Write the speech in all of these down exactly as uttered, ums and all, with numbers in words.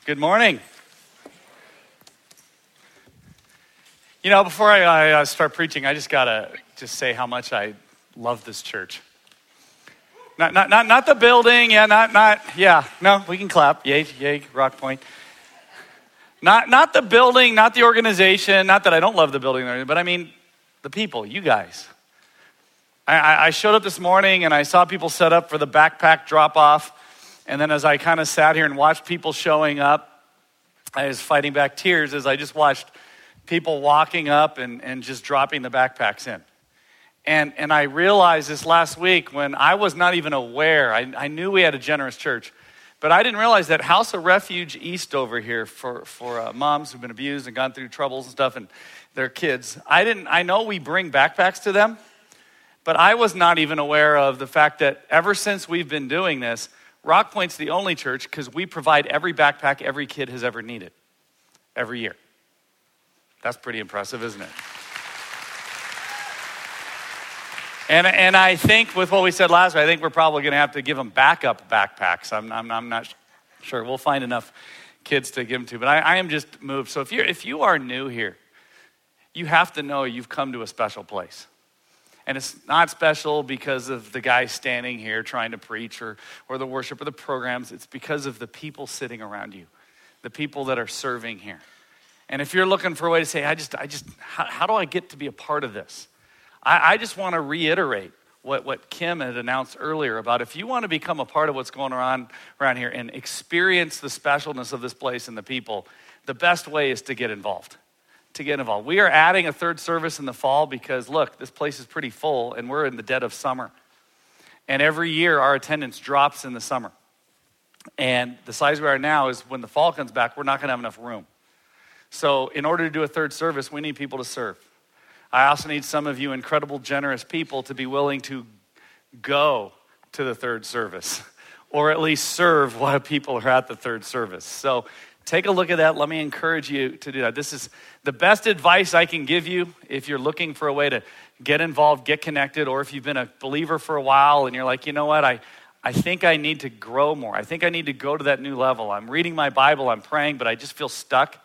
Good morning. You know, before I, I uh, start preaching, I just gotta just say how much I love this church. Not, not, not, not the building. Yeah, not, not. Yeah, no, we can clap. Yay, yay, Rock Point. Not, not the building, not the organization. Not that I don't love the building, but I mean the people. You guys. I, I showed up this morning and I saw people set up for the backpack drop off. And then as I kind of sat here and watched people showing up, I was fighting back tears as I just watched people walking up and, and just dropping the backpacks in. And and I realized this last week when I was not even aware, I, I knew we had a generous church, but I didn't realize that House of Refuge East over here for, for uh, moms who've been abused and gone through troubles and stuff and their kids, I didn't. I know we bring backpacks to them, but I was not even aware of the fact that ever since we've been doing this, Rock Point's the only church because we provide every backpack every kid has ever needed, every year. That's pretty impressive, isn't it? And and I think with what we said last week, I think we're probably going to have to give them backup backpacks. I'm I'm, I'm not sure. We'll find enough kids to give them to. But I, I am just moved. So if you're if you are new here, you have to know you've come to a special place. And it's not special because of the guy standing here trying to preach or, or the worship or the programs. It's because of the people sitting around you, the people that are serving here. And if you're looking for a way to say, I just, I just, how, how do I get to be a part of this? I, I just want to reiterate what, what Kim had announced earlier about if you want to become a part of what's going on around here and experience the specialness of this place and the people, the best way is to get involved. to get involved. We are adding a third service in the fall because, look, this place is pretty full and we're in the dead of summer. And every year our attendance drops in the summer. And the size we are now is when the fall comes back, we're not going to have enough room. So in order to do a third service, we need people to serve. I also need some of you incredible, generous people to be willing to go to the third service or at least serve while people are at the third service. So take a look at that. Let me encourage you to do that. This is the best advice I can give you if you're looking for a way to get involved, get connected, or if you've been a believer for a while and you're like, you know what, I, I think I need to grow more. I think I need to go to that new level. I'm reading my Bible, I'm praying, but I just feel stuck.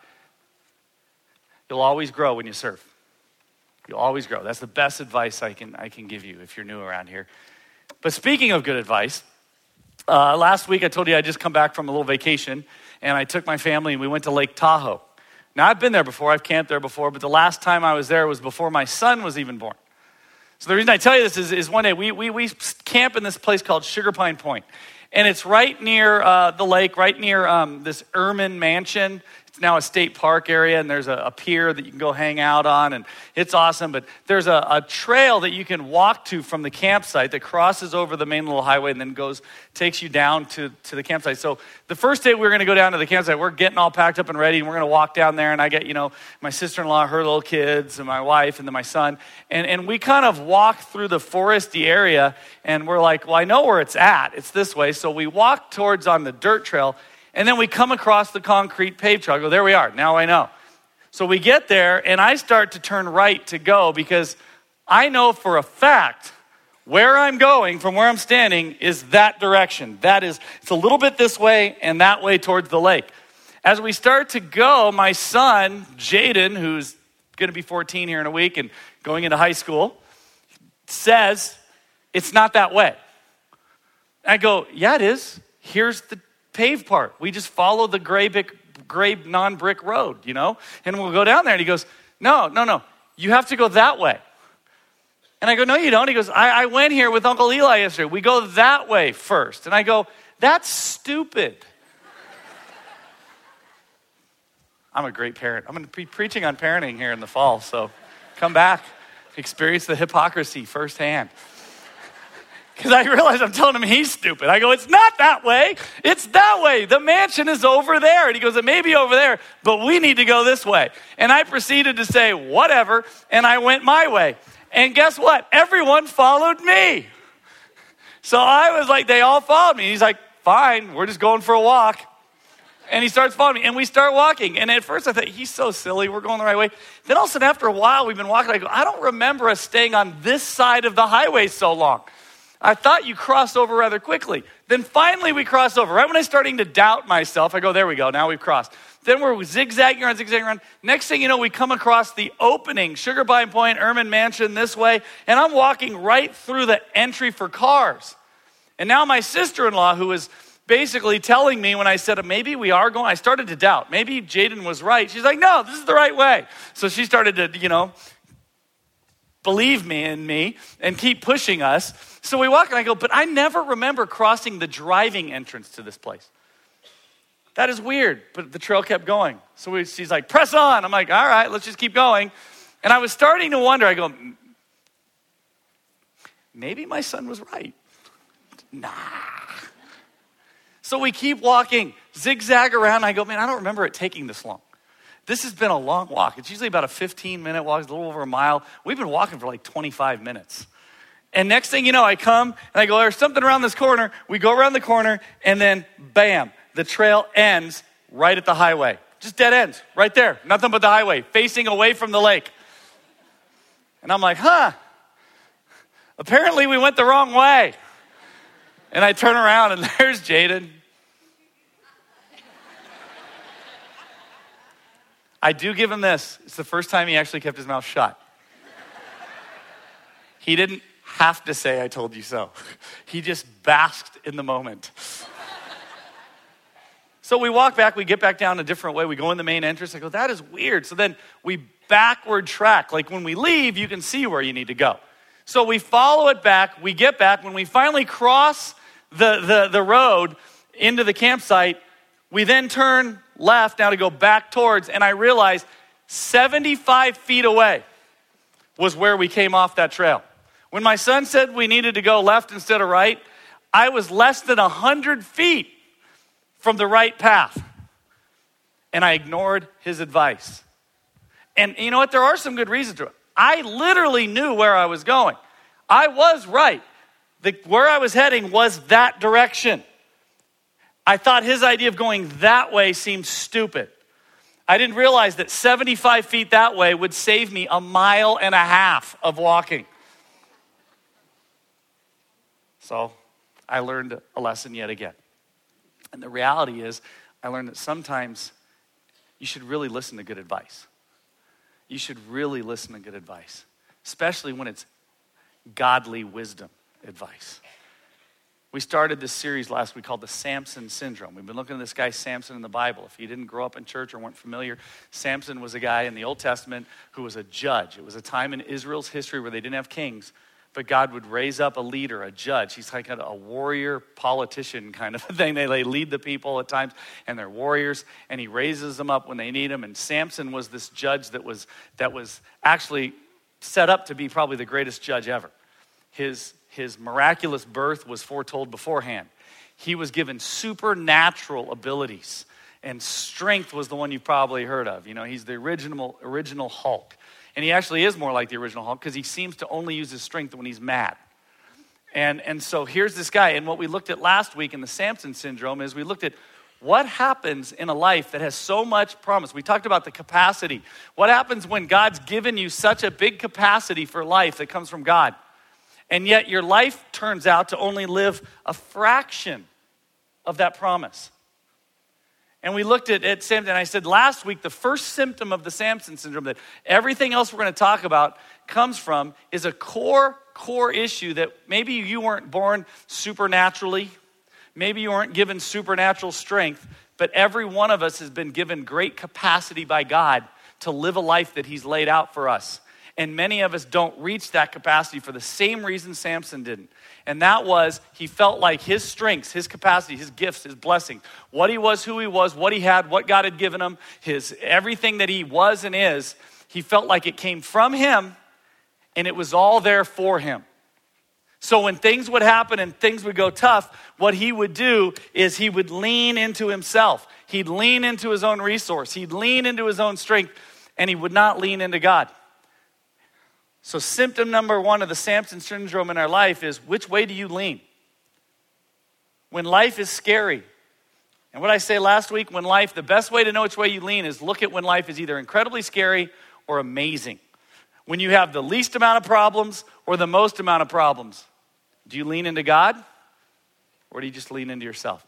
You'll always grow when you serve. You'll always grow. That's the best advice I can I can give you if you're new around here. But speaking of good advice, uh, last week I told you I just come back from a little vacation. And I took my family and we went to Lake Tahoe. Now, I've been there before. I've camped there before. But the last time I was there was before my son was even born. So the reason I tell you this is, is one day we, we, we camp in this place called Sugar Pine Point. And it's right near uh, the lake, right near um, this Ehrman Mansion. It's now a state park area, and there's a, a pier that you can go hang out on, and it's awesome. But there's a, a trail that you can walk to from the campsite that crosses over the main little highway and then goes, takes you down to, to the campsite. So the first day we were going to go down to the campsite, we're getting all packed up and ready, and we're going to walk down there, and I get, you know, my sister-in-law, her little kids, and my wife, and then my son. And, and we kind of walk through the foresty area, and we're like, well, I know where it's at. It's this way. So we walk towards on the dirt trail, and then we come across the concrete paved trail. I go, there we are. Now I know. So we get there, and I start to turn right to go because I know for a fact where I'm going from where I'm standing is that direction. That is, it's a little bit this way and that way towards the lake. As we start to go, my son, Jaden, who's going to be fourteen here in a week and going into high school, says, it's not that way. I go, yeah, it is. Here's the paved part. We just follow the gray, brick, gray non-brick road, you know? And we'll go down there. And he goes, no, no, no. You have to go that way. And I go, no, you don't. He goes, I, I went here with Uncle Eli yesterday. We go that way first. And I go, that's stupid. I'm a great parent. I'm going to be preaching on parenting here in the fall. So come back. Experience the hypocrisy firsthand. Because I realize I'm telling him he's stupid. I go, it's not that way. It's that way. The mansion is over there. And he goes, it may be over there, but we need to go this way. And I proceeded to say, whatever. And I went my way. And guess what? Everyone followed me. So I was like, they all followed me. He's like, fine, we're just going for a walk. And he starts following me, and we start walking. And at first I thought, he's so silly, we're going the right way. Then all of a sudden, after a while, we've been walking. I go, I don't remember us staying on this side of the highway so long. I thought you crossed over rather quickly. Then finally we cross over. Right when I'm starting to doubt myself, I go, there we go, now we've crossed. Then we're zigzagging around, zigzagging around. Next thing you know, we come across the opening, Sugar Pine Point, Erman Mansion this way, and I'm walking right through the entry for cars. And now my sister-in-law, who was basically telling me when I said, maybe we are going, I started to doubt. Maybe Jaden was right. She's like, no, this is the right way. So she started to, you know, believe me in me and keep pushing us. So we walk and I go, but I never remember crossing the driving entrance to this place. That is weird, but the trail kept going. So we, she's like, press on. I'm like, all right, let's just keep going. And I was starting to wonder, I go, maybe my son was right. Nah. So we keep walking, zigzag around. I go, man, I don't remember it taking this long. This has been a long walk. It's usually about a fifteen minute walk. It's a little over a mile. We've been walking for like twenty-five minutes. And next thing you know, I come and I go, there's something around this corner. We go around the corner and then bam, the trail ends right at the highway. Just dead ends right there. Nothing but the highway facing away from the lake. And I'm like, huh, apparently we went the wrong way. And I turn around and there's Jaden. I do give him this. It's the first time he actually kept his mouth shut. He didn't have to say, I told you so. He just basked in the moment. So we walk back, we get back down a different way. We go in the main entrance. I go, that is weird. So then we backward track. Like when we leave, you can see where you need to go. So we follow it back. We get back. When we finally cross the, the, the road into the campsite, we then turn left now to go back towards, and I realized seventy-five feet away was where we came off that trail. When my son said we needed to go left instead of right, I was less than one hundred feet from the right path. And I ignored his advice. And you know what? There are some good reasons to it. I literally knew where I was going. I was right. The, where I was heading was that direction. I thought his idea of going that way seemed stupid. I didn't realize that seventy-five feet that way would save me a mile and a half of walking. So I learned a lesson yet again. And the reality is, I learned that sometimes you should really listen to good advice. You should really listen to good advice, especially when it's godly wisdom advice. We started this series last week called the Samson Syndrome. We've been looking at this guy Samson in the Bible. If you didn't grow up in church or weren't familiar, Samson was a guy in the Old Testament who was a judge. It was a time in Israel's history where they didn't have kings, but God would raise up a leader, a judge. He's like a warrior politician kind of a thing. They, they lead the people at times, and they're warriors, and he raises them up when they need him. And Samson was this judge that was that was actually set up to be probably the greatest judge ever. His His miraculous birth was foretold beforehand. He was given supernatural abilities, and strength was the one you've probably heard of. You know, he's the original original Hulk. And he actually is more like the original Hulk because he seems to only use his strength when he's mad. And, and so here's this guy. And what we looked at last week in the Samson Syndrome is we looked at what happens in a life that has so much promise. We talked about the capacity. What happens when God's given you such a big capacity for life that comes from God? And yet your life turns out to only live a fraction of that promise. And we looked at, at Samson, and I said last week, the first symptom of the Samson Syndrome that everything else we're going to talk about comes from is a core, core issue that maybe you weren't born supernaturally. Maybe you weren't given supernatural strength, but every one of us has been given great capacity by God to live a life that he's laid out for us. And many of us don't reach that capacity for the same reason Samson didn't. And that was, he felt like his strengths, his capacity, his gifts, his blessings, what he was, who he was, what he had, what God had given him, his everything that he was and is, he felt like it came from him and it was all there for him. So when things would happen and things would go tough, what he would do is he would lean into himself. He'd lean into his own resource. He'd lean into his own strength, and he would not lean into God. So symptom number one of the Samson Syndrome in our life is, which way do you lean? When life is scary. And what I say last week, when life, the best way to know which way you lean is look at when life is either incredibly scary or amazing. When you have the least amount of problems or the most amount of problems. Do you lean into God Or do you just lean into yourself?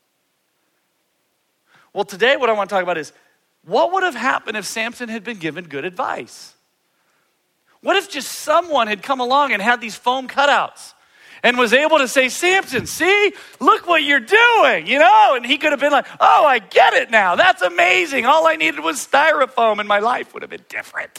Well, today what I want to talk about is, what would have happened if Samson had been given good advice? What if just someone had come along and had these foam cutouts and was able to say, Samson, see, look what you're doing, you know? And he could have been like, oh, I get it now. That's amazing. All I needed was styrofoam and my life would have been different.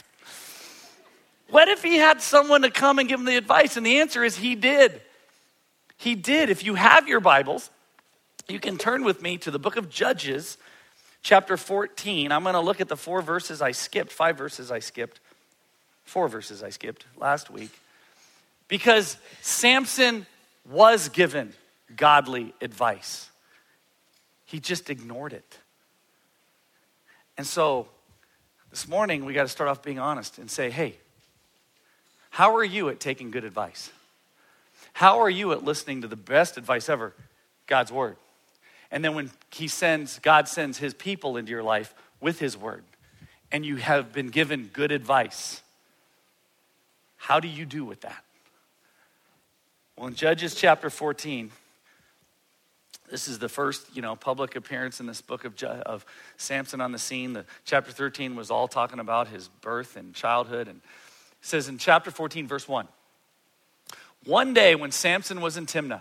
What if he had someone to come and give him the advice? And the answer is he did. He did. If you have your Bibles, you can turn with me to the book of Judges, chapter fourteen. I'm going to look at the four verses I skipped, five verses I skipped, four verses I skipped last week. Because Samson was given godly advice. He just ignored it. And so this morning we got to start off being honest and say, hey, how are you at taking good advice? How are you at listening to the best advice ever, God's word? And then when he sends, God sends his people into your life with his word, and you have been given good advice, how do you do with that? Well, in Judges chapter fourteen, this is the first, you know, public appearance in this book of, of Samson on the scene. The chapter thirteen was all talking about his birth and childhood. And it says in chapter fourteen, verse one, one day when Samson was in Timnah.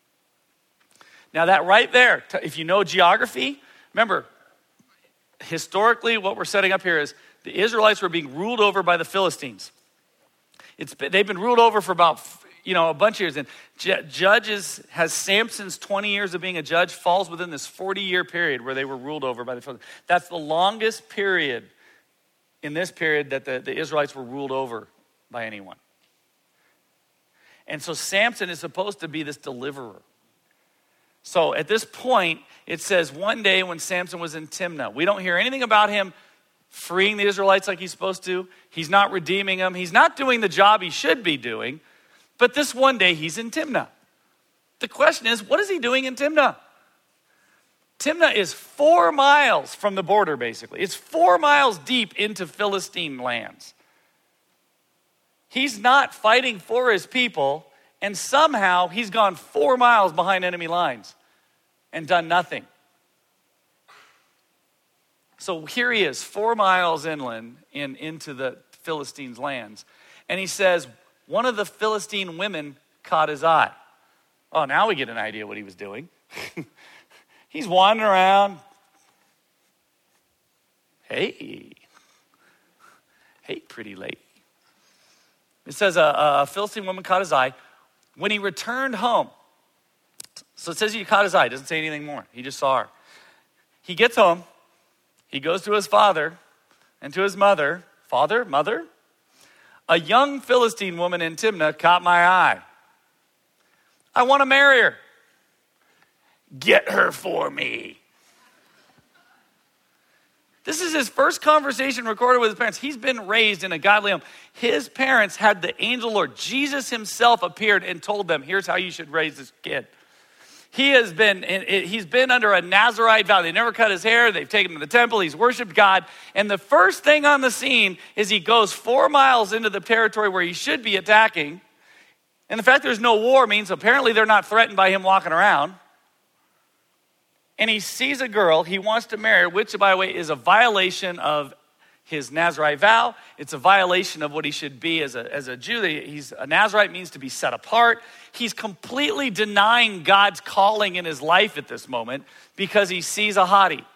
Now that right there, if you know geography, remember, historically what we're setting up here is the Israelites were being ruled over by the Philistines. It's they've been ruled over for about, you know, a bunch of years. And Judges has Samson's twenty years of being a judge falls within this forty-year period where they were ruled over by the Philistines. That's the longest period in this period that the, the Israelites were ruled over by anyone. And so Samson is supposed to be this deliverer. So at this point, it says one day when Samson was in Timnah. We don't hear anything about him freeing the Israelites like he's supposed to. He's not redeeming them. He's not doing the job he should be doing. But this one day, he's in Timnah. The question is, what is he doing in Timnah? Timnah is four miles from the border, basically. It's four miles deep into Philistine lands. He's not fighting for his people, and somehow he's gone four miles behind enemy lines and done nothing. So here he is, four miles inland in, into the Philistines' lands. And he says, one of the Philistine women caught his eye. Oh, now we get an idea what he was doing. He's wandering around. Hey. Hey, pretty lady. It says a, a Philistine woman caught his eye. When he returned home, so it says he caught his eye. It doesn't say anything more. He just saw her. He gets home. He goes to his father and to his mother. Father, mother, a young Philistine woman in Timnah caught my eye. I want to marry her. Get her for me. This is his first conversation recorded with his parents. He's been raised in a godly home. His parents had the angel Lord. Jesus himself appeared and told them, here's how you should raise this kid. He has been, he's been under a Nazirite vow. They never cut his hair. They've taken him to the temple. He's worshiped God. And the first thing on the scene is he goes four miles into the territory where he should be attacking. And the fact there's no war means apparently they're not threatened by him walking around. And he sees a girl he wants to marry, which, by the way, is a violation of his Nazirite vow. It's a violation of what he should be as a, as a Jew. He's, a Nazirite means to be set apart. He's completely denying God's calling in his life at this moment because he sees a hottie.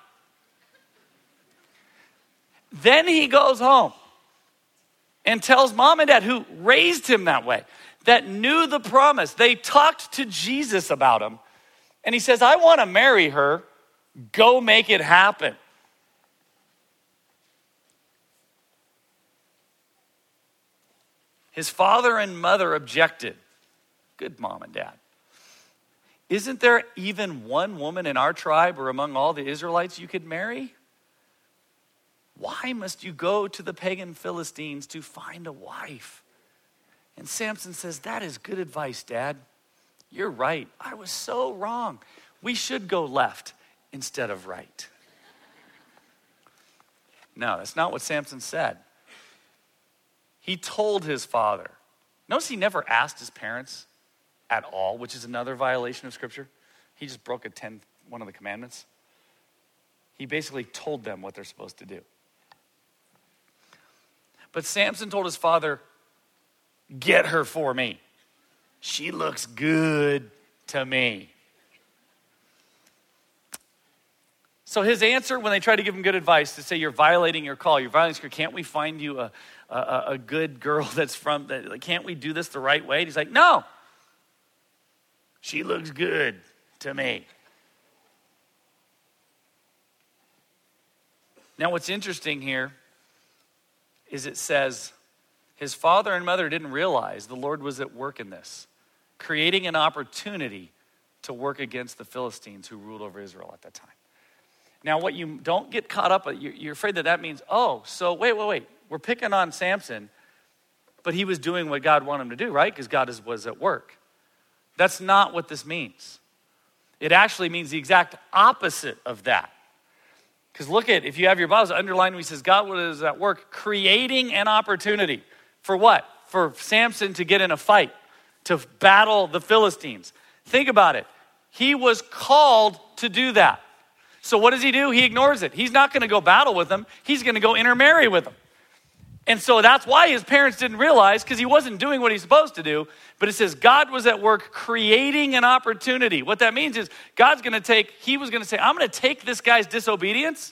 Then he goes home and tells mom and dad, who raised him that way, that knew the promise. They talked to Jesus about him. And he says, I want to marry her. Go make it happen. His father and mother objected. Good mom and dad. Isn't there even one woman in our tribe or among all the Israelites you could marry? Why must you go to the pagan Philistines to find a wife? And Samson says, that is good advice, Dad. You're right. I was so wrong. We should go left instead of right. No, that's not what Samson said. He told his father. Notice he never asked his parents at all, which is another violation of Scripture. He just broke a ten, one of the commandments. He basically told them what they're supposed to do. But Samson told his father, get her for me. She looks good to me. So his answer when they tried to give him good advice to say, you're violating your call, you're violating your, can't we find you a, a, a good girl that's from, that, can't we do this the right way? And he's like, no. She looks good to me. Now what's interesting here is it says his father and mother didn't realize the Lord was at work in this, creating an opportunity to work against the Philistines who ruled over Israel at that time. Now what you don't get caught up, you're afraid that that means, oh, so wait, wait, wait. We're picking on Samson, but he was doing what God wanted him to do, right? Because God is, was at work. That's not what this means. It actually means the exact opposite of that. Because look at, if you have your Bibles underlined, he says, God was at work creating an opportunity. For what? For Samson to get in a fight, to battle the Philistines. Think about it. He was called to do that. So what does he do? He ignores it. He's not going to go battle with them. He's going to go intermarry with them. And so that's why his parents didn't realize, because he wasn't doing what he's supposed to do. But it says God was at work creating an opportunity. What that means is God's going to take, he was going to say, I'm going to take this guy's disobedience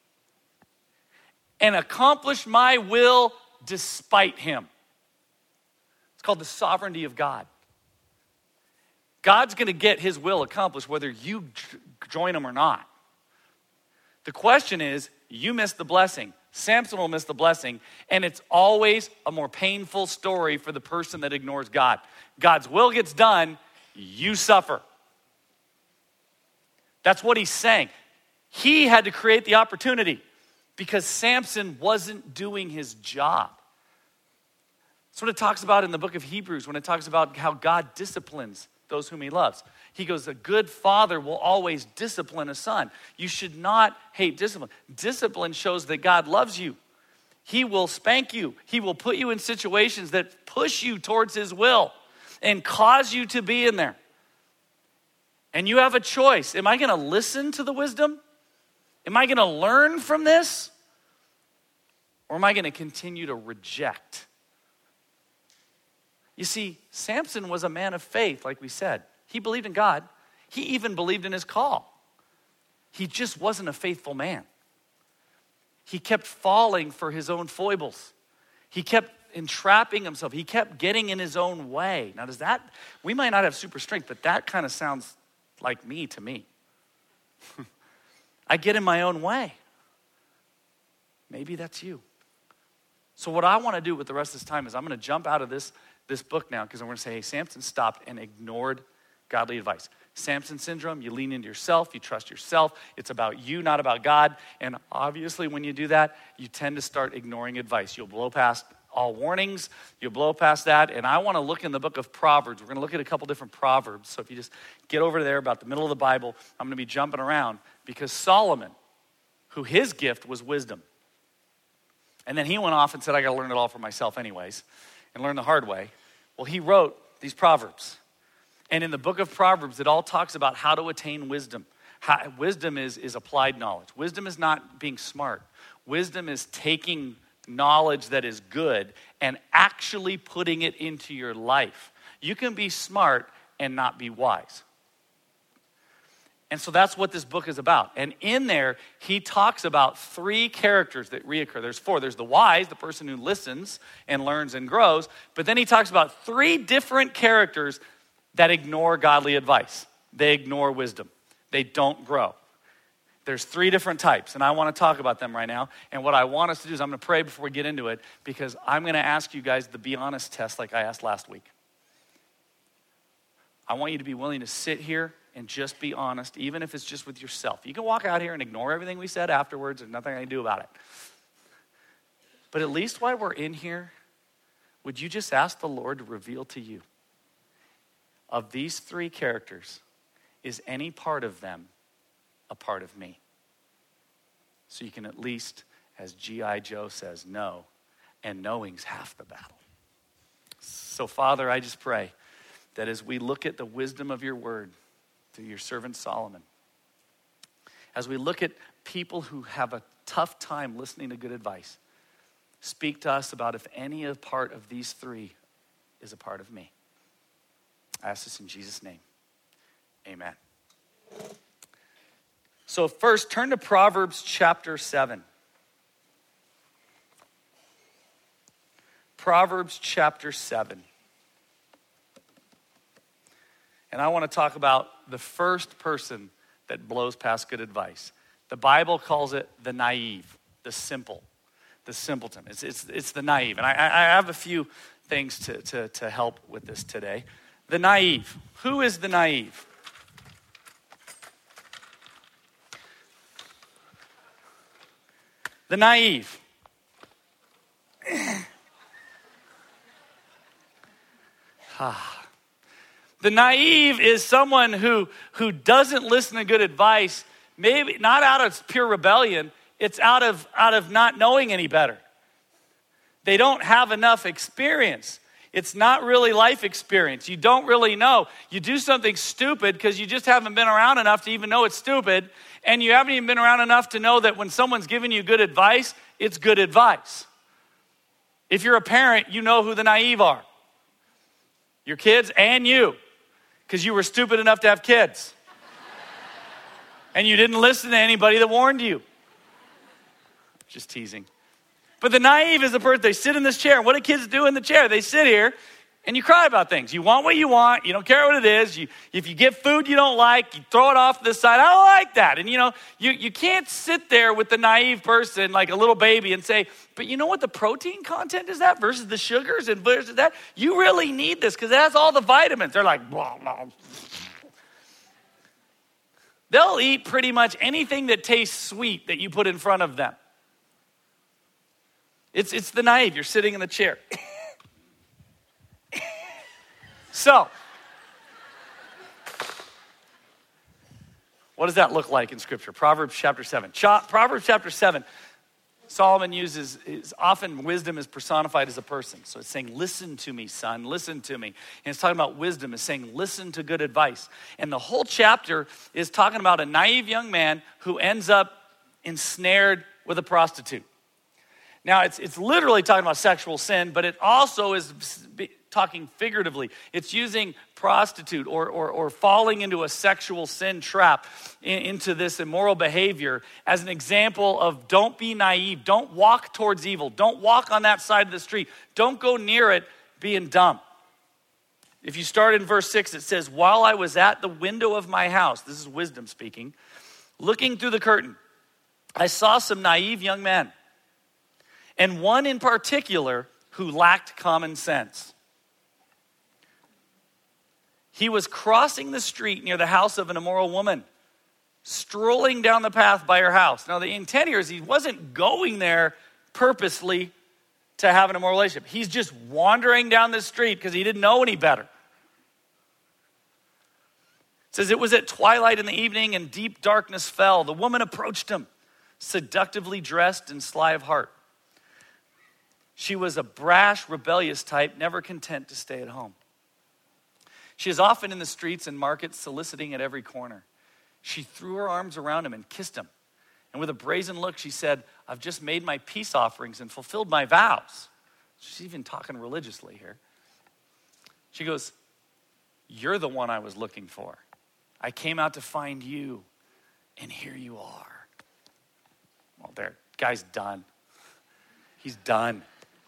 and accomplish my will despite him. It's called the sovereignty of God. God's going to get his will accomplished whether you join him or not. The question is, you miss the blessing. Samson will miss the blessing, and it's always a more painful story for the person that ignores God. God's will gets done, you suffer. That's what he's saying. He had to create the opportunity because Samson wasn't doing his job. That's what it talks about in the book of Hebrews when it talks about how God disciplines those whom he loves. He goes, a good father will always discipline a son. You should not hate discipline. Discipline shows that God loves you. He will spank you. He will put you in situations that push you towards his will and cause you to be in there. And you have a choice. Am I going to listen to the wisdom? Am I going to learn from this? Or am I going to continue to reject? You see, Samson was a man of faith, like we said. He believed in God. He even believed in his call. He just wasn't a faithful man. He kept falling for his own foibles. He kept entrapping himself. He kept getting in his own way. Now, does that, we might not have super strength, but that kind of sounds like me to me. I get in my own way. Maybe that's you. So what I want to do with the rest of this time is I'm going to jump out of this, this book now because I'm going to say, hey, Samson stopped and ignored godly advice. Samson syndrome, you lean into yourself, you trust yourself. It's about you, not about God. And obviously when you do that, you tend to start ignoring advice. You'll blow past all warnings. You'll blow past that. And I want to look in the book of Proverbs. We're going to look at a couple different Proverbs. So if you just get over there about the middle of the Bible, I'm going to be jumping around because Solomon, who his gift was wisdom. And then he went off and said, I got to learn it all for myself anyways and learn the hard way. Well, he wrote these Proverbs. And in the book of Proverbs, it all talks about how to attain wisdom. How, wisdom is, is applied knowledge. Wisdom is not being smart. Wisdom is taking knowledge that is good and actually putting it into your life. You can be smart and not be wise. And so that's what this book is about. And in there, he talks about three characters that reoccur. There's four. There's the wise, the person who listens and learns and grows. But then he talks about three different characters that ignore godly advice. They ignore wisdom. They don't grow. There's three different types, and I want to talk about them right now. And what I want us to do is I'm going to pray before we get into it because I'm going to ask you guys the be honest test like I asked last week. I want you to be willing to sit here and just be honest, even if it's just with yourself. You can walk out here and ignore everything we said afterwards. There's nothing I can do about it. But at least while we're in here, would you just ask the Lord to reveal to you, of these three characters, is any part of them a part of me? So you can at least, as G I Joe says, know, and knowing's half the battle. So Father, I just pray that as we look at the wisdom of your word, through your servant Solomon. As we look at people who have a tough time listening to good advice, speak to us about if any of part of these three is a part of me. I ask this in Jesus' name. Amen. So first, turn to Proverbs chapter seven. Proverbs chapter seven. And I want to talk about the first person that blows past good advice. The Bible calls it the naive, the simple, the simpleton. It's, it's, it's the naive. And I, I have a few things to, to, to help with this today. The naive. Who is the naive? The naive. The naive is someone who, who doesn't listen to good advice, maybe not out of pure rebellion, it's out of, out of not knowing any better. They don't have enough experience. It's not really life experience. You don't really know. You do something stupid because you just haven't been around enough to even know it's stupid, and you haven't even been around enough to know that when someone's giving you good advice, it's good advice. If you're a parent, you know who the naive are. Your kids and you, because you were stupid enough to have kids. And you didn't listen to anybody that warned you. Just teasing. But the naive is the person, they sit in this chair. What do kids do in the chair? They sit here and you cry about things. You want what you want. You don't care what it is. You, if you get food you don't like, you throw it off to the side. I don't like that. And you know, you, you can't sit there with the naive person like a little baby and say, but you know what the protein content is that versus the sugars and versus that? You really need this because it has all the vitamins. They're like, blah, blah. They'll eat pretty much anything that tastes sweet that you put in front of them. It's, it's the naive. You're sitting in the chair. So, what does that look like in Scripture? Proverbs chapter seven. Ch- Proverbs chapter seven, Solomon uses, is often wisdom is personified as a person. So it's saying, listen to me, son, listen to me. And it's talking about wisdom. It's saying, listen to good advice. And the whole chapter is talking about a naive young man who ends up ensnared with a prostitute. Now, it's it's literally talking about sexual sin, but it also is talking figuratively. It's using prostitute or, or, or falling into a sexual sin trap in, into this immoral behavior as an example of don't be naive. Don't walk towards evil. Don't walk on that side of the street. Don't go near it being dumb. If you start in verse six, it says, while I was at the window of my house, this is wisdom speaking, looking through the curtain, I saw some naive young men. And one in particular who lacked common sense. He was crossing the street near the house of an immoral woman, strolling down the path by her house. Now the intent here is he wasn't going there purposely to have an immoral relationship. He's just wandering down the street because he didn't know any better. It says it was at twilight in the evening and deep darkness fell. The woman approached him, seductively dressed and sly of heart. She was a brash, rebellious type, never content to stay at home. She is often in the streets and markets, soliciting at every corner. She threw her arms around him and kissed him. And with a brazen look, she said, I've just made my peace offerings and fulfilled my vows. She's even talking religiously here. She goes, you're the one I was looking for. I came out to find you, and here you are. Well, there, guy's done. He's done.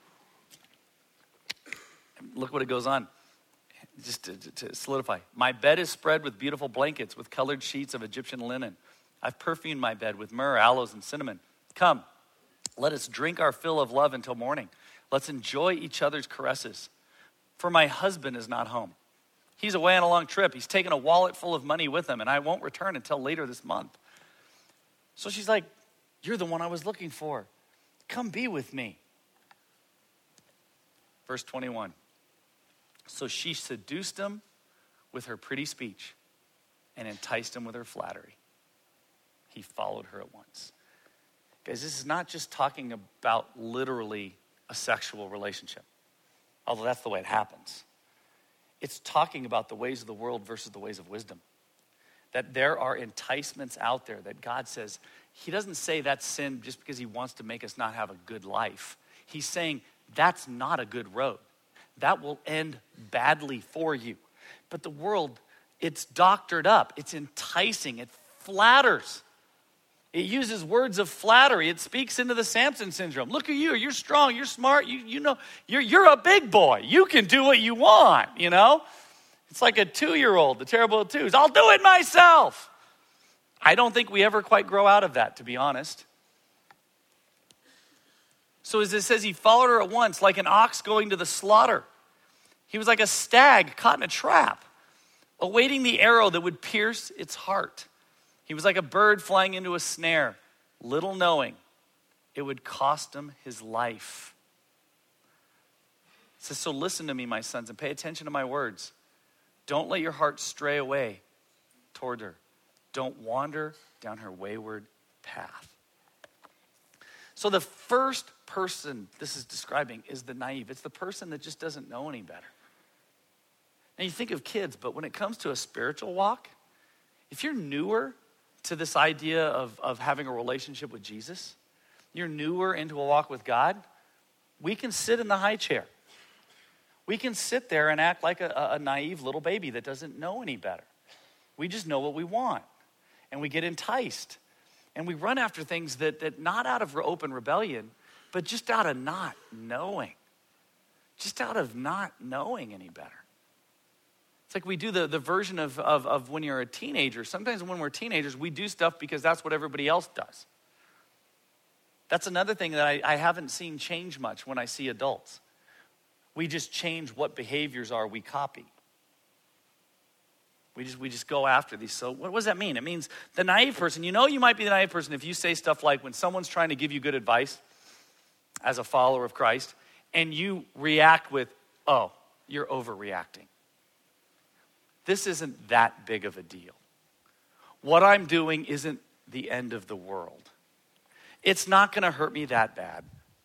Look what it goes on, just to, to, to solidify. My bed is spread with beautiful blankets, with colored sheets of Egyptian linen. I've perfumed my bed with myrrh, aloes, and cinnamon. Come, let us drink our fill of love until morning. Let's enjoy each other's caresses. For my husband is not home. He's away on a long trip. He's taken a wallet full of money with him, and I won't return until later this month. So she's like, you're the one I was looking for. Come be with me. Verse twenty-one. So she seduced him with her pretty speech and enticed him with her flattery. He followed her at once. Guys, this is not just talking about literally a sexual relationship, although that's the way it happens. It's talking about the ways of the world versus the ways of wisdom. that there are enticements out there that God says, he doesn't say that's sin just because he wants to make us not have a good life. He's saying that's not a good road. That will end badly for you. But the world, it's doctored up. It's enticing. It flatters. It uses words of flattery. It speaks into the Samson syndrome. Look at you. You're strong. You're smart. You, you know, you're, you're a big boy. You can do what you want, you know? It's like a two-year-old, the terrible twos. I'll do it myself. I don't think we ever quite grow out of that, to be honest. So as it says, he followed her at once like an ox going to the slaughter. He was like a stag caught in a trap, awaiting the arrow that would pierce its heart. He was like a bird flying into a snare, little knowing it would cost him his life. It says, so listen to me, my sons, and pay attention to my words. Don't let your heart stray away toward her. Don't wander down her wayward path. So the first person this is describing is the naive. It's the person that just doesn't know any better. Now you think of kids, but when it comes to a spiritual walk, if you're newer to this idea of, of having a relationship with Jesus, you're newer into a walk with God, we can sit in the high chair. We can sit there and act like a, a naive little baby that doesn't know any better. We just know what we want. And we get enticed. And we run after things that, that not out of open rebellion, but just out of not knowing. Just out of not knowing any better. It's like we do the, the version of, of, of when you're a teenager. Sometimes when we're teenagers, we do stuff because that's what everybody else does. That's another thing that I, I haven't seen change much when I see adults. We just change what behaviors are we copy. We just we just go after these. So what does that mean? It means the naive person, you know you might be the naive person if you say stuff like when someone's trying to give you good advice as a follower of Christ, and you react with, oh, you're overreacting. This isn't that big of a deal. What I'm doing isn't the end of the world. It's not going to hurt me that bad.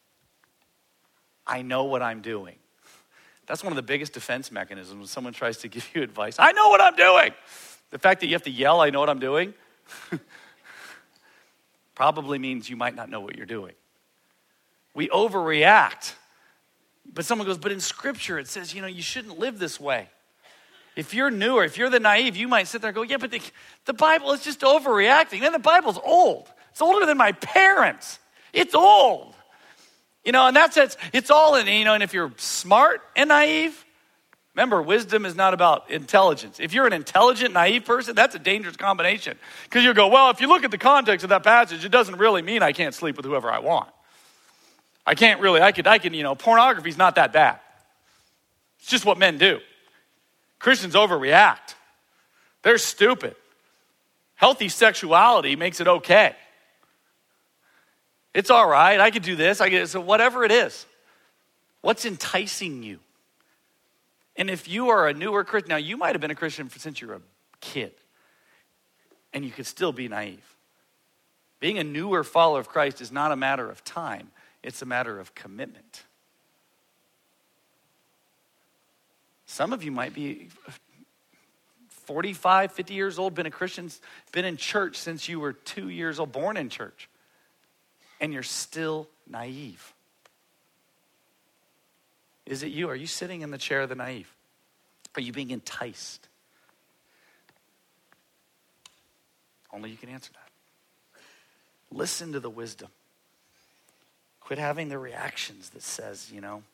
I know what I'm doing. That's one of the biggest defense mechanisms when someone tries to give you advice. I know what I'm doing. The fact that you have to yell, I know what I'm doing, probably means you might not know what you're doing. We overreact. But someone goes, but in Scripture it says, you know, you shouldn't live this way. If you're newer, if you're the naive, you might sit there and go, yeah, but the, the Bible is just overreacting. Man, the Bible's old. It's older than my parents. It's old. You know, and that's, it's, it's all in, you know, and if you're smart and naive, remember, wisdom is not about intelligence. If you're an intelligent, naive person, that's a dangerous combination. Because you'll go, well, if you look at the context of that passage, it doesn't really mean I can't sleep with whoever I want. I can't really, I could, I can, you know, pornography's not that bad. It's just what men do. Christians overreact. They're stupid. Healthy sexuality makes it okay. It's all right. I could do this. I could, so whatever it is. What's enticing you? And if you are a newer Christian, now you might have been a Christian since you were a kid. And you could still be naive. Being a newer follower of Christ is not a matter of time. It's a matter of commitment. Some of you might be forty-five, fifty years old, been a Christian, been in church since you were two years old, born in church. And you're still naive. Is it you? Are you sitting in the chair of the naive? Are you being enticed? Only you can answer that. Listen to the wisdom. Quit having the reactions that says, you know,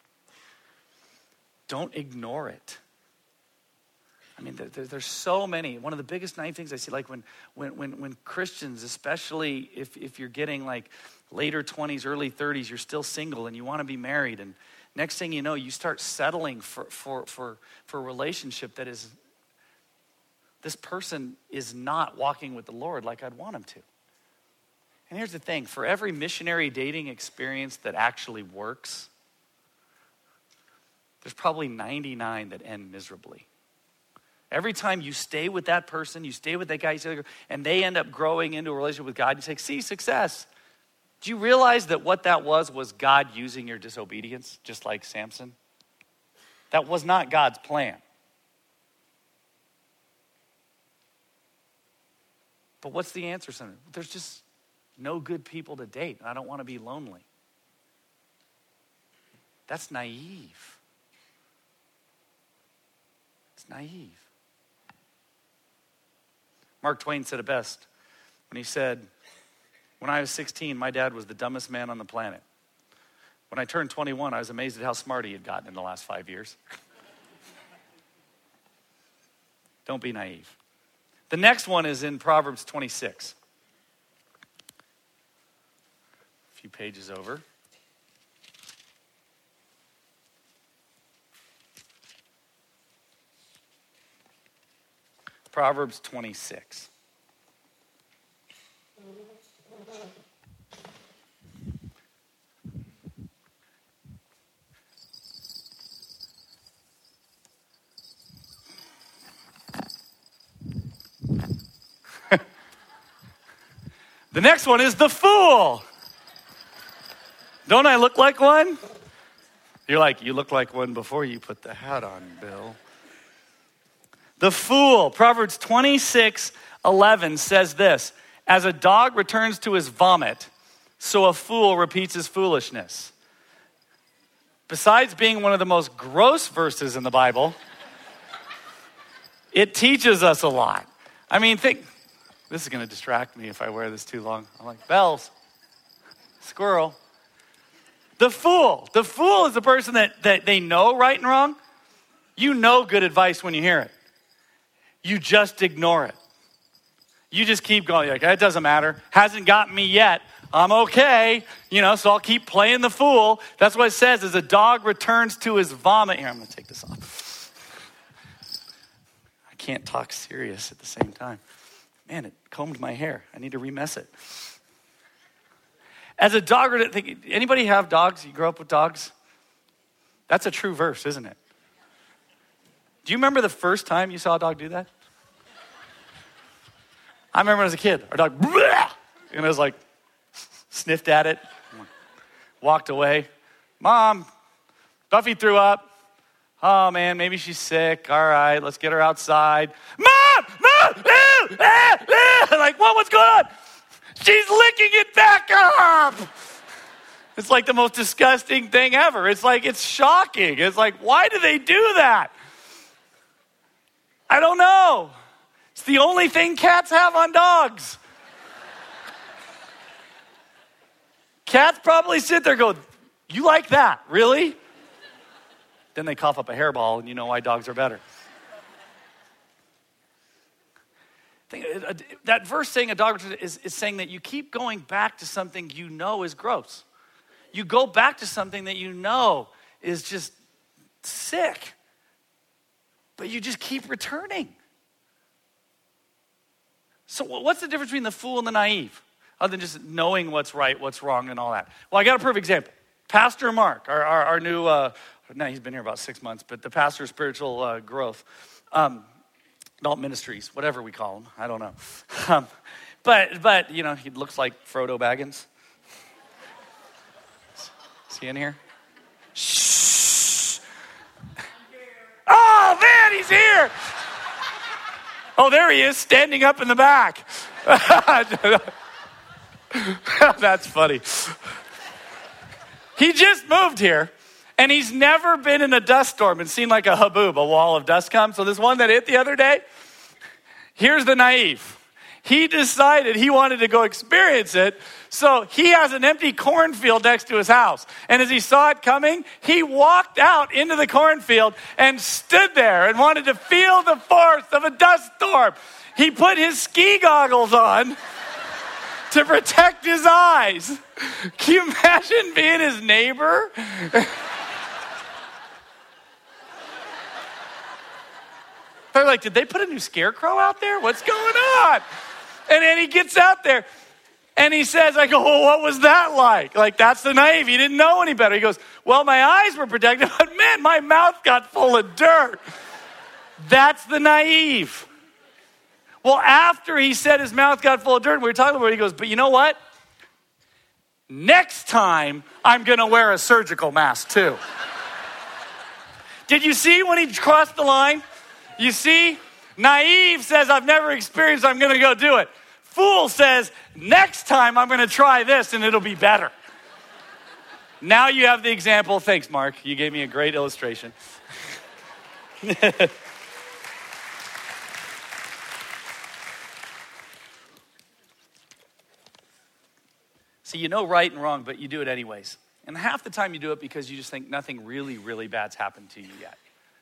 don't ignore it. I mean, there, there's so many. One of the biggest naive things I see, like when when when, when Christians, especially if, if you're getting like later twenties, early thirties, you're still single and you want to be married. And next thing you know, you start settling for, for, for, for a relationship that is, this person is not walking with the Lord like I'd want him to. And here's the thing, for every missionary dating experience that actually works, there's probably ninety-nine that end miserably. Every time you stay with that person, you stay with that guy, and they end up growing into a relationship with God, you say, see, success. Do you realize that what that was was God using your disobedience, just like Samson? That was not God's plan. But what's the answer? Son? There's just no good people to date, and I don't want to be lonely. That's naive. It's naive. Mark Twain said it best when he said, when I was sixteen, my dad was the dumbest man on the planet. When I turned twenty-one, I was amazed at how smart he had gotten in the last five years. Don't be naive. The next one is in Proverbs twenty-six. A few pages over. Proverbs twenty-six. The next one is the fool. Don't I look like one? You're like, you look like one before you put the hat on, Bill. The fool, Proverbs twenty-six eleven says this, as a dog returns to his vomit, so a fool repeats his foolishness. Besides being one of the most gross verses in the Bible, it teaches us a lot. I mean, think, this is going to distract me if I wear this too long. I'm like, bells, squirrel. The fool, the fool is the person that, that they know right and wrong. You know good advice when you hear it. You just ignore it. You just keep going. You're like, it doesn't matter. Hasn't gotten me yet. I'm okay. You know, so I'll keep playing the fool. That's what it says. As a dog returns to his vomit. Here, I'm going to take this off. I can't talk serious at the same time. Man, it combed my hair. I need to remess it. As a dog, anybody have dogs? You grow up with dogs? That's a true verse, isn't it? Do you remember the first time you saw a dog do that? I remember when I was a kid, our dog, and I was like, sniffed at it, walked away. Mom, Buffy threw up. Oh man, maybe she's sick. All right, let's get her outside. Mom, Mom, ah, ah, ah. Like, what, what's going on? She's licking it back up. It's like the most disgusting thing ever. It's like, it's shocking. It's like, why do they do that? I don't know. It's the only thing cats have on dogs. Cats probably sit there and go, you like that, really? Then they cough up a hairball and you know why dogs are better. That verse saying a dog is, is saying that you keep going back to something you know is gross. You go back to something that you know is just sick. But you just keep returning. So what's the difference between the fool and the naive? Other than just knowing what's right, what's wrong, and all that. Well, I got a perfect example. Pastor Mark, our, our, our new, uh, no, he's been here about six months, but the pastor of spiritual uh, growth, um, adult ministries, whatever we call him, I don't know. Um, but, but you know, he looks like Frodo Baggins. Is he in here? Shh. Oh, man, he's here. Oh, there he is, standing up in the back. That's funny. He just moved here, and he's never been in a dust storm and seen like a haboob, a wall of dust come. So this one that hit the other day, here's the naive. He decided he wanted to go experience it, so he has an empty cornfield next to his house. And as he saw it coming, he walked out into the cornfield and stood there and wanted to feel the force of a dust storm. He put his ski goggles on to protect his eyes. Can you imagine being his neighbor? They're like, did they put a new scarecrow out there? What's going on? And then he gets out there and he says, I go, well, what was that like? Like, that's the naive. He didn't know any better. He goes, well, my eyes were protected, but man, my mouth got full of dirt. That's the naive. Well, after he said his mouth got full of dirt, we were talking about it, he goes, but you know what? Next time, I'm going to wear a surgical mask too. Did you see when he crossed the line? You see? Naive says, I've never experienced it, I'm going to go do it. Fool says, next time I'm going to try this and it'll be better. Now you have the example. Thanks, Mark. You gave me a great illustration. So you know right and wrong, but you do it anyways. And half the time you do it because you just think nothing really, really bad's happened to you yet.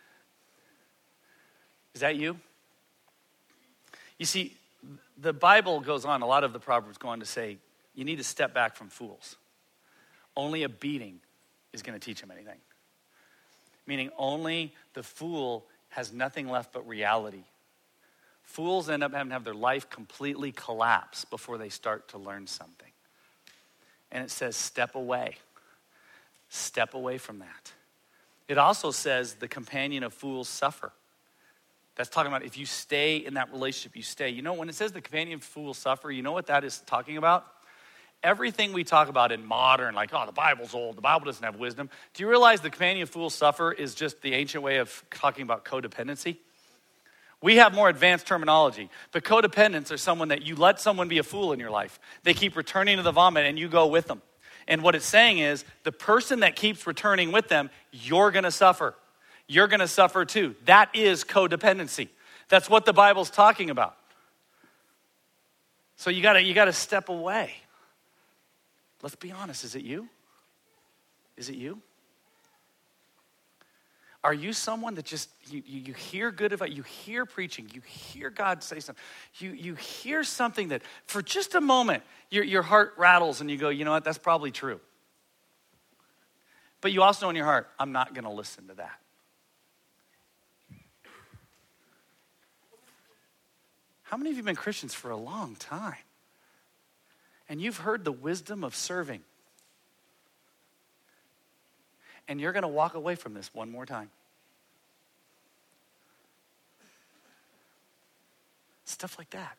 Is that you? You see, the Bible goes on, a lot of the Proverbs go on to say, you need to step back from fools. Only a beating is going to teach him anything. Meaning only the fool has nothing left but reality. Fools end up having to have their life completely collapse before they start to learn something. And it says, step away. Step away from that. It also says the companion of fools suffer. That's talking about if you stay in that relationship, you stay. You know, when it says the companion of fools suffer, you know what that is talking about? Everything we talk about in modern, like, oh, the Bible's old, the Bible doesn't have wisdom. Do you realize the companion of fools suffer is just the ancient way of talking about codependency? We have more advanced terminology, but codependents are someone that you let someone be a fool in your life. They keep returning to the vomit and you go with them. And what it's saying is the person that keeps returning with them, you're going to suffer. You're going to suffer too. That is codependency. That's what the Bible's talking about. So you got to you got to step away. Let's be honest, is it you? Is it you? Are you someone that just, you, you, you hear good advice, you hear preaching, you hear God say something, you, you hear something that for just a moment, your, your heart rattles and you go, you know what, that's probably true. But you also know in your heart, I'm not going to listen to that. How many of you have been Christians for a long time? And you've heard the wisdom of serving. And you're going to walk away from this one more time. Stuff like that.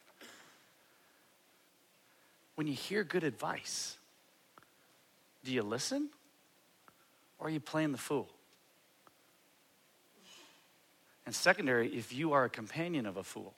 When you hear good advice, do you listen? Or are you playing the fool? And secondary, if you are a companion of a fool,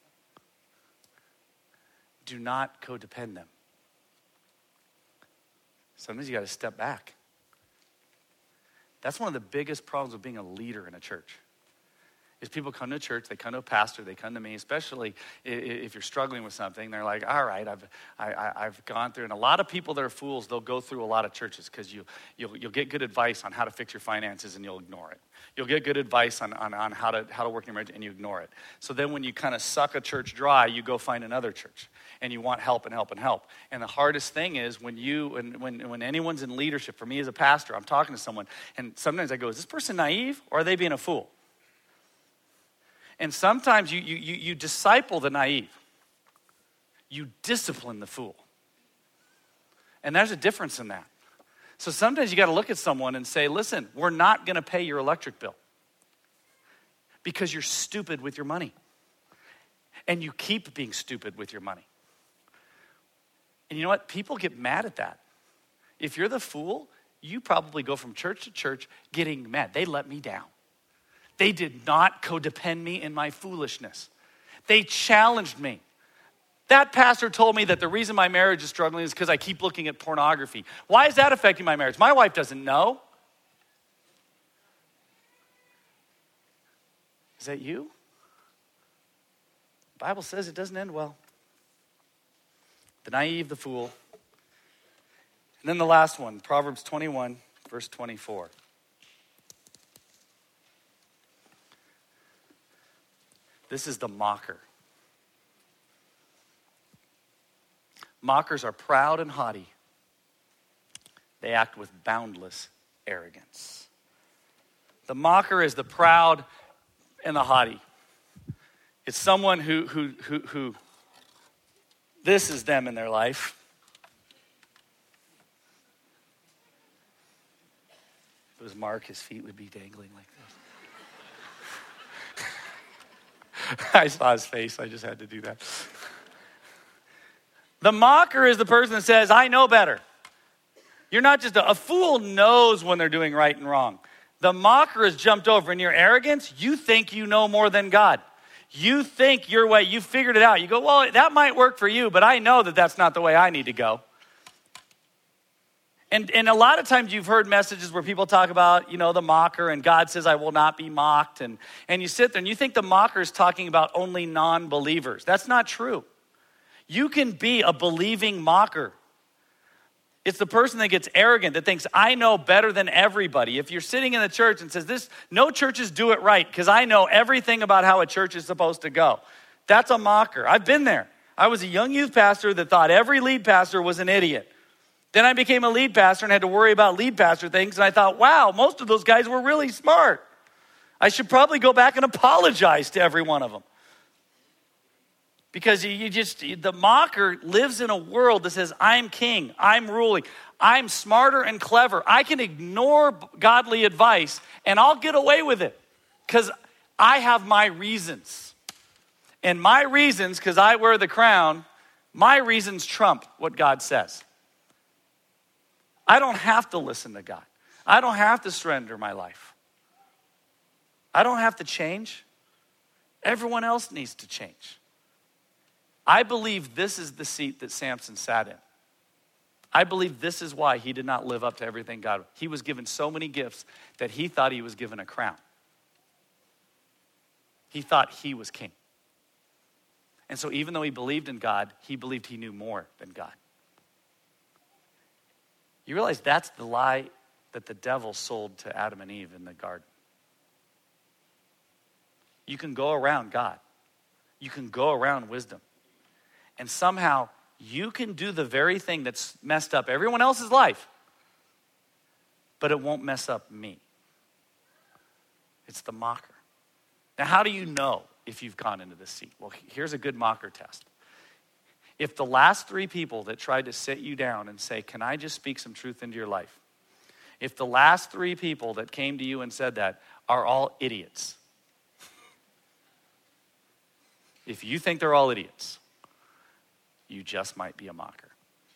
do not codepend them. Sometimes you got to step back. That's one of the biggest problems with being a leader in a church. Is people come to church, they come to a pastor, they come to me, especially if you're struggling with something. They're like, all right, I've I, I, I've gone through. And a lot of people that are fools, they'll go through a lot of churches because you, you'll, you'll get good advice on how to fix your finances and you'll ignore it. You'll get good advice on, on, on how to how to work in your marriage and you ignore it. So then when you kind of suck a church dry, you go find another church. And you want help and help and help. And the hardest thing is when you, when, when, when anyone's in leadership, for me as a pastor, I'm talking to someone, and sometimes I go, is this person naive or are they being a fool? And sometimes you, you, you, you disciple the naive. You discipline the fool. And there's a difference in that. So sometimes you got to look at someone and say, listen, we're not going to pay your electric bill because you're stupid with your money. And you keep being stupid with your money. And you know what? People get mad at that. If you're the fool, you probably go from church to church getting mad. They let me down. They did not codepend me in my foolishness. They challenged me. That pastor told me that the reason my marriage is struggling is because I keep looking at pornography. Why is that affecting my marriage? My wife doesn't know. Is that you? The Bible says it doesn't end well. The naive, the fool. And then the last one, Proverbs twenty-one, verse twenty-four. This is the mocker. Mockers are proud and haughty. They act with boundless arrogance. The mocker is the proud and the haughty. It's someone who, who, who, who, this is them in their life. If it was Mark, his feet would be dangling like this. I saw his face, I just had to do that. The mocker is the person that says, I know better. You're not just a, a fool knows when they're doing right and wrong. The mocker has jumped over in your arrogance. You think you know more than God. You think your way, you figured it out. You go, well, that might work for you, but I know that that's not the way I need to go. And, and a lot of times you've heard messages where people talk about, you know, the mocker, and God says, I will not be mocked. And, and you sit there and you think the mocker is talking about only non-believers. That's not true. You can be a believing mocker. It's the person that gets arrogant, that thinks, I know better than everybody. If you're sitting in the church and says, "This, no churches do it right because I know everything about how a church is supposed to go." That's a mocker. I've been there. I was a young youth pastor that thought every lead pastor was an idiot. Then I became a lead pastor and had to worry about lead pastor things. And I thought, wow, most of those guys were really smart. I should probably go back and apologize to every one of them. Because you just, the mocker lives in a world that says, I'm king, I'm ruling, I'm smarter and clever. I can ignore godly advice and I'll get away with it because I have my reasons. And my reasons, because I wear the crown, my reasons trump what God says. I don't have to listen to God. I don't have to surrender my life. I don't have to change. Everyone else needs to change. I believe this is the seat that Samson sat in. I believe this is why he did not live up to everything God. He was given so many gifts that he thought he was given a crown. He thought he was king. And so even though he believed in God, he believed he knew more than God. You realize that's the lie that the devil sold to Adam and Eve in the garden. You can go around God. You can go around wisdom. And somehow you can do the very thing that's messed up everyone else's life, but it won't mess up me. It's the mocker. Now, how do you know if you've gone into this seat? Well, here's a good mocker test. If the last three people that tried to sit you down and say, can I just speak some truth into your life? If the last three people that came to you and said that are all idiots, if you think they're all idiots, you just might be a mocker.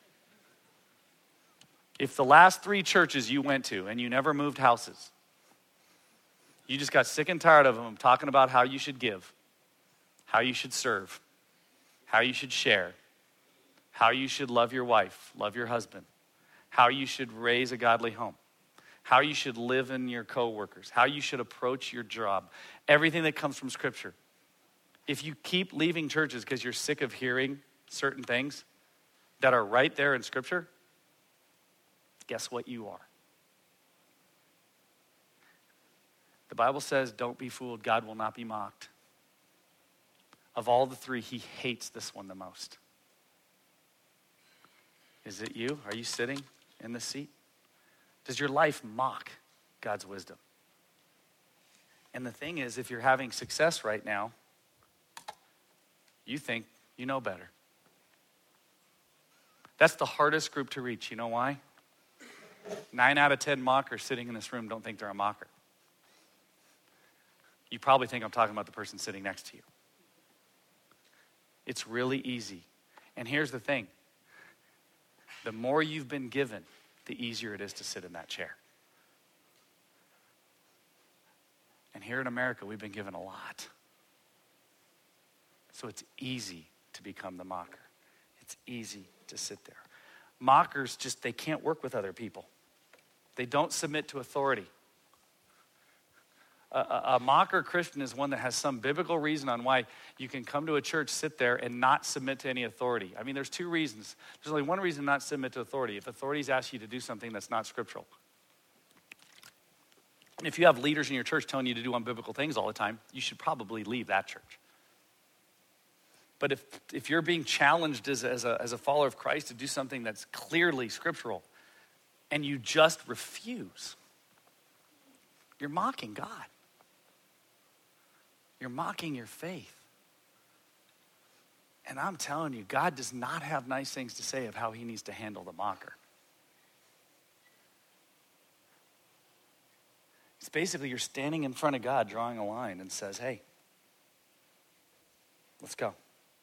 If the last three churches you went to and you never moved houses, you just got sick and tired of them talking about how you should give, how you should serve, how you should share, how you should love your wife, love your husband, how you should raise a godly home, how you should live in your coworkers, how you should approach your job, everything that comes from Scripture. If you keep leaving churches because you're sick of hearing certain things that are right there in Scripture, guess what you are? The Bible says, don't be fooled, God will not be mocked. Of all the three, he hates this one the most. Is it you? Are you sitting in the seat? Does your life mock God's wisdom? And the thing is, if you're having success right now, you think you know better. That's the hardest group to reach. You know why? Nine out of ten mockers sitting in this room don't think they're a mocker. You probably think I'm talking about the person sitting next to you. It's really easy. And here's the thing. The more you've been given, the easier it is to sit in that chair. And here in America, we've been given a lot. So it's easy to become the mocker. It's easy to sit there. Mockers just, they can't work with other people. They don't submit to authority. A, a, a mocker Christian is one that has some biblical reason on why you can come to a church, sit there, and not submit to any authority. I mean, there's two reasons. There's only one reason not to submit to authority. If authorities ask you to do something that's not scriptural. And if you have leaders in your church telling you to do unbiblical things all the time, you should probably leave that church. But if, if you're being challenged as, as, a, as a follower of Christ to do something that's clearly scriptural, and you just refuse, you're mocking God. You're mocking your faith. And I'm telling you, God does not have nice things to say of how he needs to handle the mocker. It's basically you're standing in front of God drawing a line and says, hey, let's go.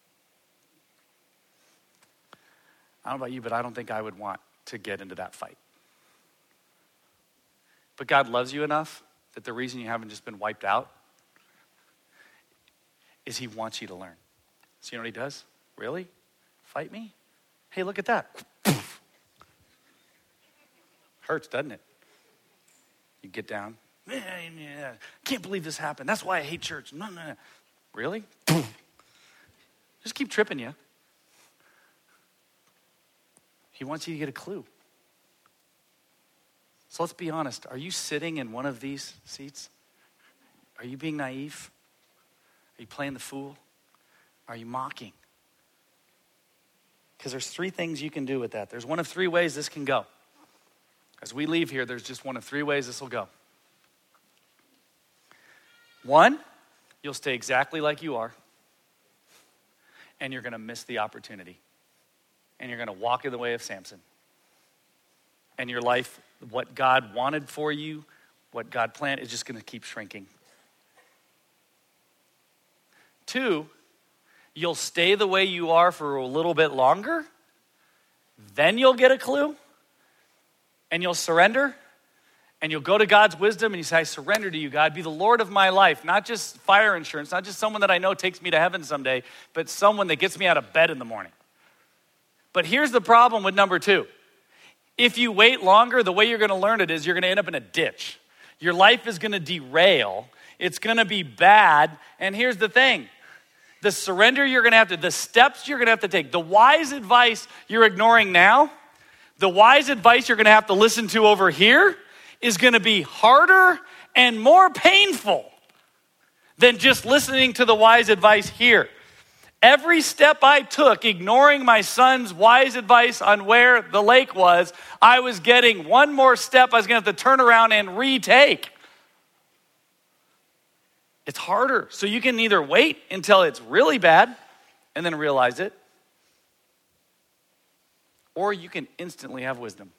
I don't know about you, but I don't think I would want to get into that fight. But God loves you enough that the reason you haven't just been wiped out is he wants you to learn. So you know what he does? Really? Fight me? Hey, look at that. Hurts, doesn't it? You get down. Can't believe this happened. That's why I hate church. No, no, no. Really? Just keep tripping you. He wants you to get a clue. So let's be honest. Are you sitting in one of these seats? Are you being naive? Are you playing the fool? Are you mocking? Because there's three things you can do with that. There's one of three ways this can go. As we leave here, there's just one of three ways this will go. One, you'll stay exactly like you are, and you're going to miss the opportunity. And you're going to walk in the way of Samson. And your life, what God wanted for you, what God planned, is just going to keep shrinking. Two, you'll stay the way you are for a little bit longer, then you'll get a clue, and you'll surrender, and you'll go to God's wisdom, and you say, I surrender to you, God. Be the Lord of my life, not just fire insurance, not just someone that I know takes me to heaven someday, but someone that gets me out of bed in the morning. But here's the problem with number two. If you wait longer, the way you're going to learn it is you're going to end up in a ditch. Your life is going to derail. It's going to be bad. And here's the thing. The surrender you're going to have to, the steps you're going to have to take, the wise advice you're ignoring now, the wise advice you're going to have to listen to over here is going to be harder and more painful than just listening to the wise advice here. Every step I took, ignoring my son's wise advice on where the lake was, I was getting one more step I was going to have to turn around and retake. It's harder. So you can either wait until it's really bad and then realize it, or you can instantly have wisdom.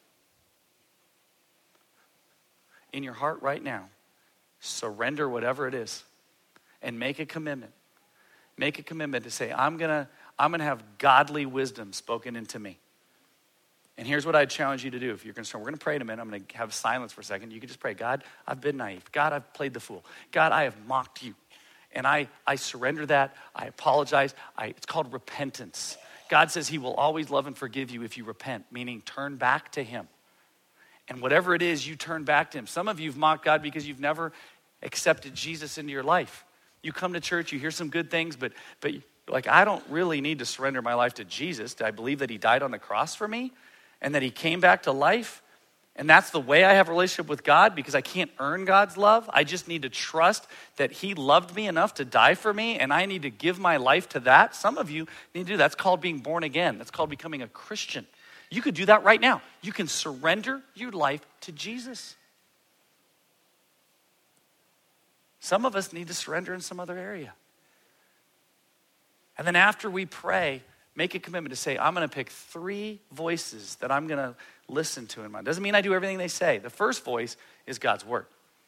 In your heart right now, surrender whatever it is and make a commitment. Make a commitment to say, I'm gonna, I'm gonna have godly wisdom spoken into me. And here's what I challenge you to do. If you're concerned, we're gonna pray in a minute. I'm gonna have silence for a second. You can just pray, God, I've been naive. God, I've played the fool. God, I have mocked you. And I, I surrender that. I apologize. I, it's called repentance. God says he will always love and forgive you if you repent, meaning turn back to him. And whatever it is, you turn back to him. Some of you have mocked God because you've never accepted Jesus into your life. You come to church, you hear some good things, but but like, I don't really need to surrender my life to Jesus. Do I believe that he died on the cross for me and that he came back to life? And that's the way I have a relationship with God, because I can't earn God's love. I just need to trust that he loved me enough to die for me, and I need to give my life to that. Some of you need to do that. That's called being born again. That's called becoming a Christian. You could do that right now. You can surrender your life to Jesus. Some of us need to surrender in some other area. And then after we pray, make a commitment to say, I'm going to pick three voices that I'm going to listen to in my life. Doesn't mean I do everything they say. The first voice is God's word.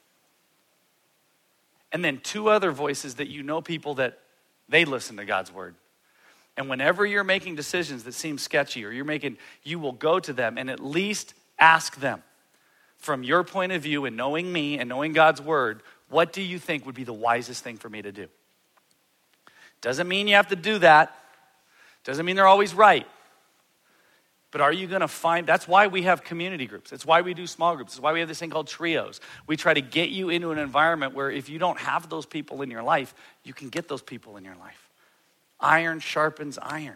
And then two other voices that you know people that they listen to God's word. And whenever you're making decisions that seem sketchy, or you're making, you will go to them and at least ask them, from your point of view and knowing me and knowing God's word, what do you think would be the wisest thing for me to do? Doesn't mean you have to do that. Doesn't mean they're always right. But are you going to find, that's why we have community groups. That's why we do small groups. That's why we have this thing called trios. We try to get you into an environment where if you don't have those people in your life, you can get those people in your life. Iron sharpens iron.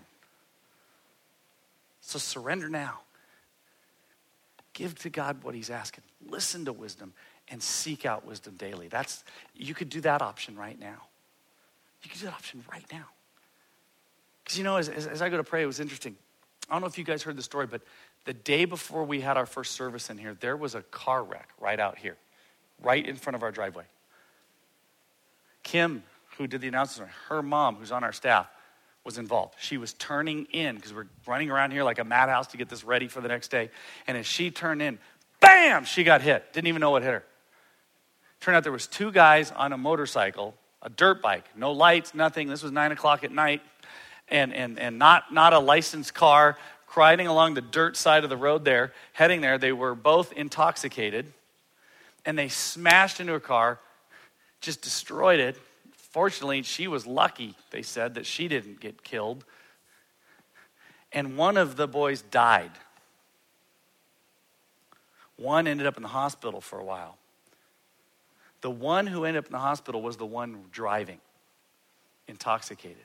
So surrender now. Give to God what he's asking. Listen to wisdom and seek out wisdom daily. That's, you could do that option right now. You could do that option right now. Because you know, as, as, as I go to pray, it was interesting. I don't know if you guys heard the story, but the day before we had our first service in here, there was a car wreck right out here, right in front of our driveway. Kim, who did the announcement, her mom, who's on our staff, was involved. She was turning in, because we're running around here like a madhouse to get this ready for the next day. And as she turned in, bam, she got hit. Didn't even know what hit her. Turned out there was two guys on a motorcycle, a dirt bike, no lights, nothing. This was nine o'clock at night. And and and not, not a licensed car, riding along the dirt side of the road there, heading there. They were both intoxicated, and they smashed into a car, just destroyed it, Fortunately, she was lucky, they said, that she didn't get killed. And one of the boys died. One ended up in the hospital for a while. The one who ended up in the hospital was the one driving, intoxicated.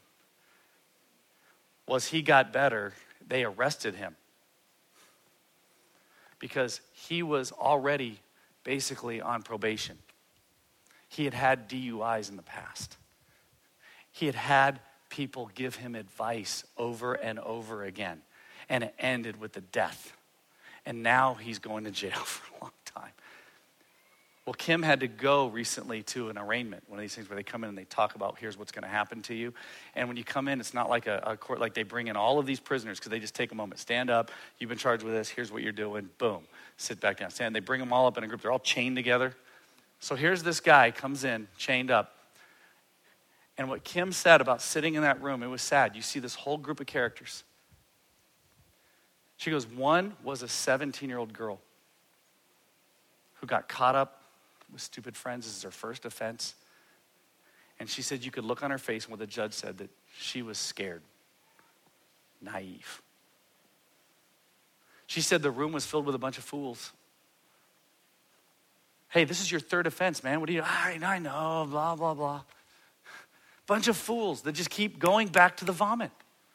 Was he got better, they arrested him because he was already basically on probation. He had had D U Is in the past. He had had people give him advice over and over again, and it ended with the death. And now he's going to jail for a long time. Well, Kim had to go recently to an arraignment, one of these things where they come in and they talk about, here's what's going to happen to you. And when you come in, it's not like a, a court, like they bring in all of these prisoners because they just take a moment, stand up, you've been charged with this, here's what you're doing, boom, sit back down, stand. They bring them all up in a group, they're all chained together. So here's this guy, comes in, chained up. And what Kim said about sitting in that room, it was sad. You see this whole group of characters. She goes, one was a seventeen-year-old girl who got caught up with stupid friends. This is her first offense. And she said you could look on her face and what the judge said, that she was scared, naive. She said the room was filled with a bunch of fools. Hey, this is your third offense, man. What do you, I, I know, blah, blah, blah. Bunch of fools that just keep going back to the vomit.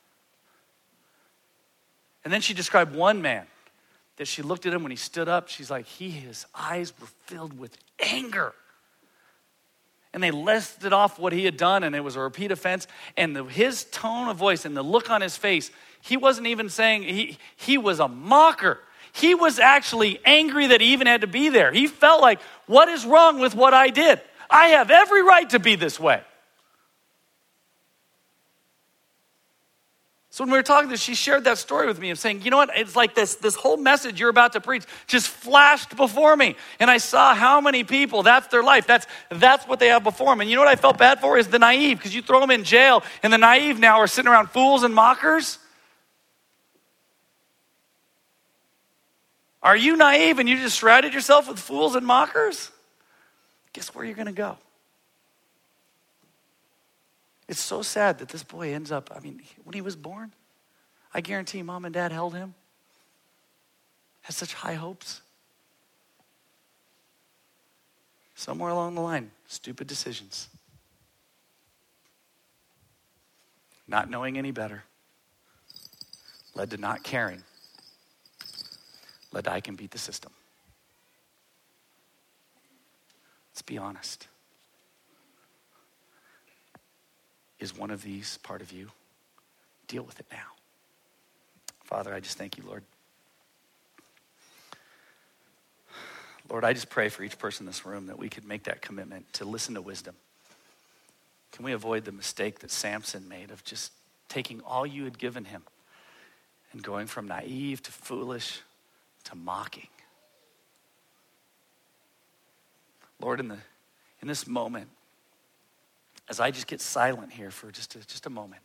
And then she described one man that she looked at him when he stood up. She's like, he, his eyes were filled with anger. And they listed off what he had done, and it was a repeat offense. And the, his tone of voice and the look on his face, he wasn't even saying, he, he was a mocker. He was actually angry that he even had to be there. He felt like, what is wrong with what I did? I have every right to be this way. So when we were talking to her, she shared that story with me of saying, you know what, it's like this, this whole message you're about to preach just flashed before me. And I saw how many people, that's their life. That's, that's what they have before them. And you know what I felt bad for is the naive, because you throw them in jail and the naive now are sitting around fools and mockers. Are you naive and you just surrounded yourself with fools and mockers? Guess where you're going to go? It's so sad that this boy ends up, I mean, when he was born, I guarantee mom and dad held him, had such high hopes. Somewhere along the line, stupid decisions. Not knowing any better led to not caring, led to I can beat the system. Let's be honest. Is one of these part of you? Deal with it now. Father, I just thank you, Lord. Lord, I just pray for each person in this room that we could make that commitment to listen to wisdom. Can we avoid the mistake that Samson made of just taking all you had given him and going from naive to foolish to mocking? Lord, in the in this moment, as I just get silent here for just a, just a moment,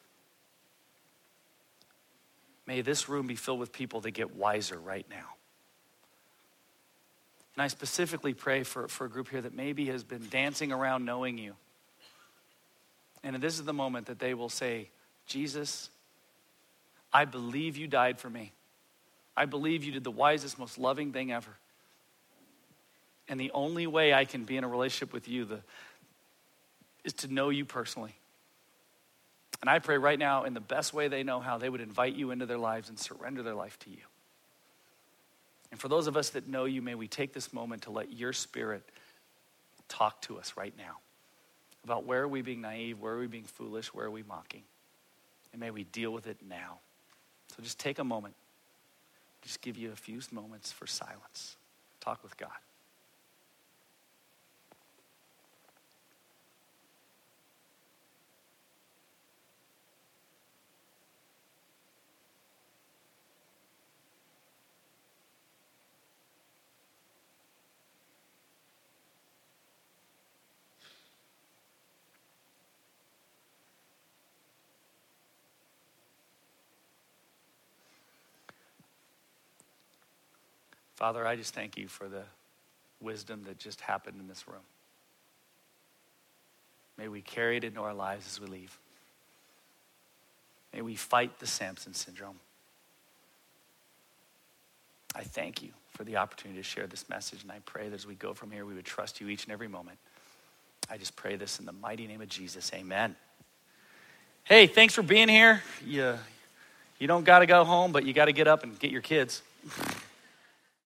may this room be filled with people that get wiser right now. And I specifically pray for, for a group here that maybe has been dancing around knowing you. And this is the moment that they will say, Jesus, I believe you died for me. I believe you did the wisest, most loving thing ever. And the only way I can be in a relationship with you, the is to know you personally. And I pray right now, in the best way they know how, they would invite you into their lives and surrender their life to you. And for those of us that know you, may we take this moment to let your Spirit talk to us right now about where are we being naive, where are we being foolish, where are we mocking. And may we deal with it now. So just take a moment. Just give you a few moments for silence. Talk with God. Father, I just thank you for the wisdom that just happened in this room. May we carry it into our lives as we leave. May we fight the Samson syndrome. I thank you for the opportunity to share this message, and I pray that as we go from here, we would trust you each and every moment. I just pray this in the mighty name of Jesus, amen. Hey, thanks for being here. You, you don't got to go home, but you got to get up and get your kids.